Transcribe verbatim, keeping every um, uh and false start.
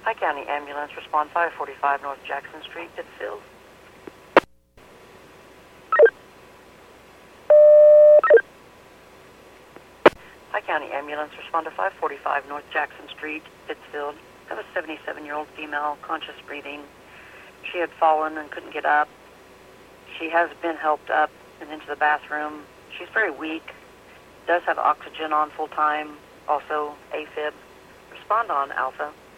Hi County Ambulance, respond five forty-five North Jackson Street, Pittsfield. Hi County Ambulance, respond to five forty-five North Jackson Street, Pittsfield. That was a seventy-seven-year-old female, conscious breathing. She had fallen and couldn't get up. She has been helped up and into the bathroom. She's very weak, does have oxygen on full time, also AFib. Respond on Alpha.